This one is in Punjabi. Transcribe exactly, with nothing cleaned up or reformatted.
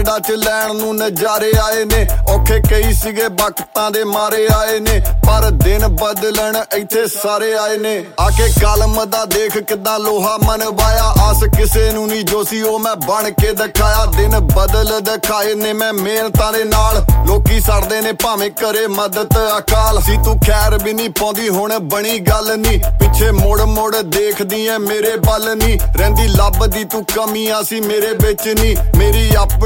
ਪਿੰਡਾਂ 'ਚ ਲੈਣ ਨੂੰ ਨਜ਼ਾਰੇ ਆਏ ਨੇ। ਔਖੇ ਕਈ ਸੀਗੇ ਵਕਤਾਂ ਦੇ ਮਾਰੇ ਆਏ ਨੇ, ਪਰ ਦਿਨ ਬਦਲਣ ਇੱਥੇ ਸਾਰੇ ਆਏ ਨੇ। ਆ ਕੇ ਕਲਮ ਦਾ ਦੇਖ ਕਿੱਦਾਂ ਲੋਹਾ ਮਨਵਾਇਆ, ਆਸ ਕਿਸੇ ਨੂੰ ਨਹੀਂ ਜੋ ਸੀ ਉਹ ਮੈਂ ਬਣ ਕੇ ਦਿਖਾਇਆ। ਦਿਨ ਬਦਲ ਦਿਖਾਏ ਨੇ ਮੈਂ ਮਿਹਨਤਾਂ ਦੇ ਨਾਲ, ਲੋਕੀ ਸੜਦੇ ਨੇ ਭਾਵੇਂ ਕਰੇ ਮਦਦ ਅਕਾਲ। ਸੀ ਤੂੰ ਖੈਰ ਵੀ ਨਹੀਂ ਪਾਉਂਦੀ ਹੁਣ ਬਣੀ ਗੱਲ ਨੀ, ਪਿੱਛੇ ਮੁੜ ਮੁੜ ਦੇਖਦੀ ਐ ਮੇਰੇ ਵੱਲ ਨੀ। ਰਹਿੰਦੀ ਲੱਭਦੀ ਤੂੰ ਕਮੀਆਂ ਸੀ ਮੇਰੇ ਵਿੱਚ ਨੀ, ਮੇਰੀ ਆਪਣੀ